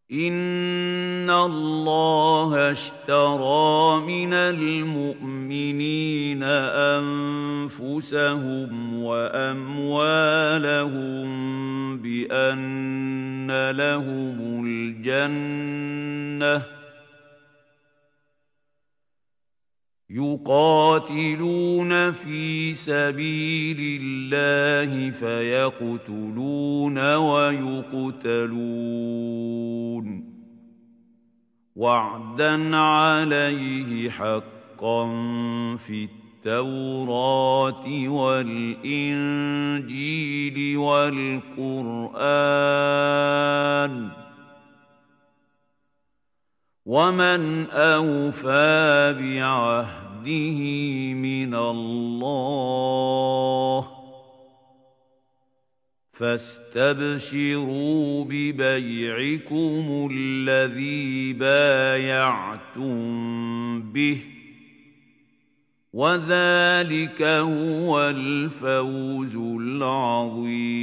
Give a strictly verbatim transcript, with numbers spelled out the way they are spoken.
إِنَّ اللَّهَ اشْتَرَىٰ مِنَ الْمُؤْمِنِينَ أَنفُسَهُمْ وَأَمْوَالَهُم بِأَنَّ لَهُمُ الْجَنَّةَ ۚ يُقَاتِلُونَ فِي سَبِيلِ اللَّهِ فَيَقْتُلُونَ وَيُقْتَلُونَ ۖ وَعْدًا عَلَيْهِ حَقًّا فِي التَّوْرَاةِ وَالْإِنجِيلِ وَالْقُرْآنِ ۚ وَمَنْ أَوْفَىٰ بِعَهْدِهِ مِنَ اللَّهِ ۚ فَاسْتَبْشِرُوا بِبَيْعِكُمُ الَّذِي بَايَعْتُم بِهِ ۚ وَذَٰلِكَ هُوَ الْفَوْزُ الْعَظِيمُ.